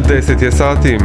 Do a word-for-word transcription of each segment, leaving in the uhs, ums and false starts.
deset je sati.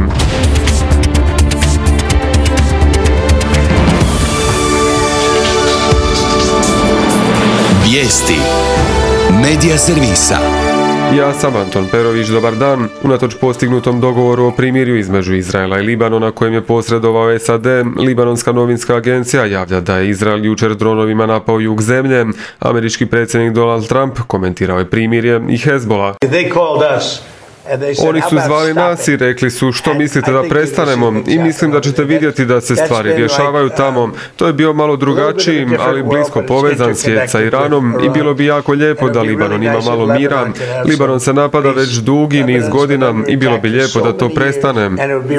Vijesti Medija servisa. Ja sam Anton Perović, dobar dan. Unatoč postignutom dogovoru o primirju između Izraela i Libanona kojem je posredovao S A D, Libanonska novinska agencija javlja da je Izrael jučer dronovima napao jug zemlje. Američki predsjednik Donald Trump komentirao je primirje i Hezbola. Oni su zvali nas i rekli su što mislite da prestanemo i mislim da ćete vidjeti da se stvari rješavaju tamo. To je bio malo drugačiji, ali blisko povezan svijet sa Iranom i bilo bi jako lijepo da Libanon ima malo mira. Libanon se napada već dugi niz godina i bilo bi lijepo da to prestane.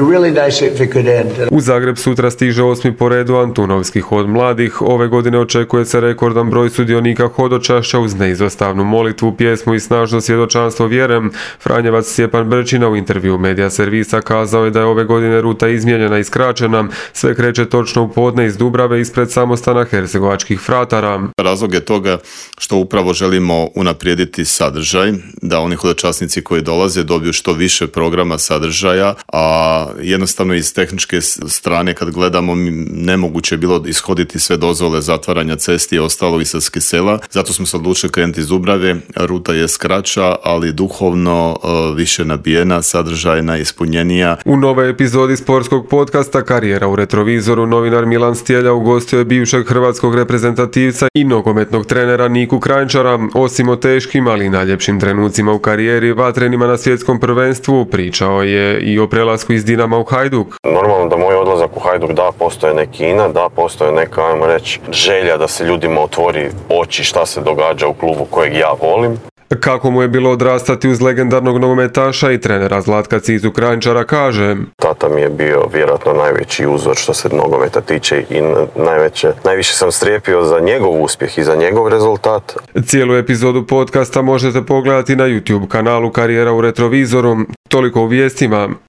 U Zagreb sutra stiže osmi po redu Antunovski hod mladih. Ove godine očekuje se rekordan broj sudionika hodočašća uz neizostavnu molitvu, pjesmu i snažno svjedočanstvo vjere. Franjevac Stjepan Brčina u intervju Medija servisa kazao je da je ove godine ruta izmijenjena i skraćena. Sve kreće točno u podne iz Dubrave ispred samostana hercegovačkih fratara. Razlog je toga što upravo želimo unaprijediti sadržaj, da oni hodočasnici koji dolaze dobiju što više programa sadržaja, a jednostavno iz tehničke strane kad gledamo nemoguće je bilo ishoditi sve dozvole zatvaranja cesti i ostalog iz sela. Zato smo se odlučili krenuti iz Dubrave. Ruta je skraća, ali duhovno više nabijena, sadržajna, ispunjenija. U novoj epizodi sportskog podcasta Karijera u retrovizoru novinar Milan Stjelja ugostio je bivšeg hrvatskog reprezentativca i nogometnog trenera Niku Kranjčara. Osim o teškim, ali i najljepšim trenucima u karijeri, vatrenima na svjetskom prvenstvu, pričao je i o prelasku iz Dinama u Hajduk. Normalno da moj odlazak u Hajduk, da, postoje neki ina, da, postoje neka, ajmo reći, želja da se ljudima otvori oči šta se događa u klubu kojeg ja volim. Kako mu je bilo odrastati uz legendarnog nogometaša i trenera Zlatka Cizu Kranjčara kaže: Tata mi je bio vjerojatno najveći uzor što se nogometa tiče i najveće, najviše sam strijepio za njegov uspjeh i za njegov rezultat. Cijelu epizodu podcasta možete pogledati na YouTube kanalu Karijera u retrovizoru. Toliko u vijestima.